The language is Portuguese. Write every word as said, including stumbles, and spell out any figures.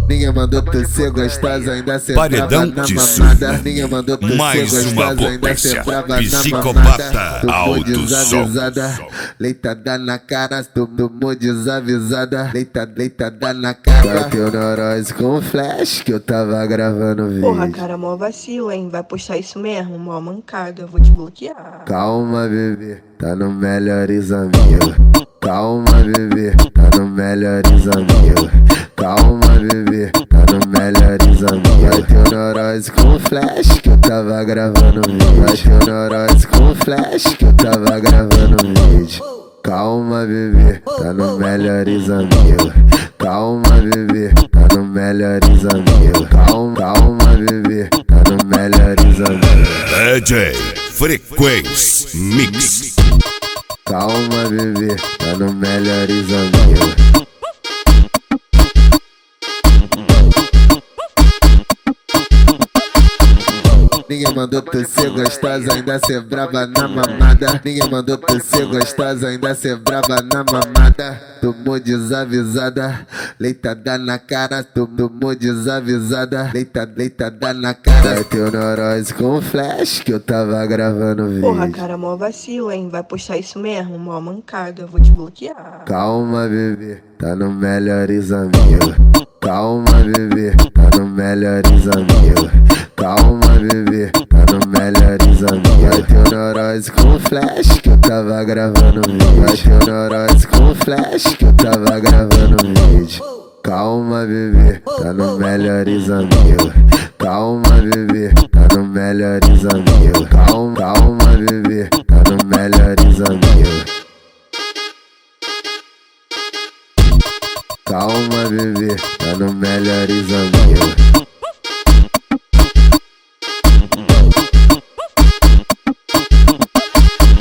Ninguém mandou tu ser gostosa, ainda ser Paredão brava de na Sul. mamada. Ninguém mandou tu ser Mais uma gostosa, ainda potência. ser brava na Psicopata mamada. Tu alto desavisada, som. leitada na cara, tu tomou desavisada, leita, leitada na cara. Bateu neurose com flash que eu tava gravando vídeo. Porra, cara, mó vacilo, hein? Vai puxar isso mesmo, mó mancada, eu vou te bloquear. Calma, bebê, tá no Melhores Amigos. Calma, bebê, tá no Melhores Amigos. Calma, bebê, tá no Melhores Amigos. Bateu neurose com flash que eu tava gravando vídeo. Bateu neurose com flash que eu tava gravando vídeo. Calma, bebê, tá no Melhores Amigos. Calma, bebê, tá no Melhores Amigos. Calma, calma, bebê, tá no Melhores Amigos. D J Frequência Mix. Calma, bebê, tá no Melhores Amigos. Ninguém mandou tu ser gostosa, ainda ser brava na mamada. Ninguém mandou tu ser gostosa, ainda ser brava na mamada. Tomou desavisada, leitada na cara. Tu tomou desavisada, leita, leitada na cara. Bateu neurose com flash que eu tava gravando vídeo. Porra, cara, mó vacilo, hein? Vai puxar isso mesmo, mó mancada, eu vou te bloquear. Calma, bebê, tá no Melhores Amigos. Calma, bebê, tá no Melhores Amigos. Calma, bebê, tá no Melhores Amigos. Bateu neurose com flash que eu tava gravando vídeo. Bateu neurose com flash que eu tava gravando vídeo. Calma, bebê, tá no Melhores Amigos. Calma, bebê, tá no Melhores Amigos. Calma, calma, bebê, tá no Melhores Amigos. Calma, bebê, tá no Melhores Amigos.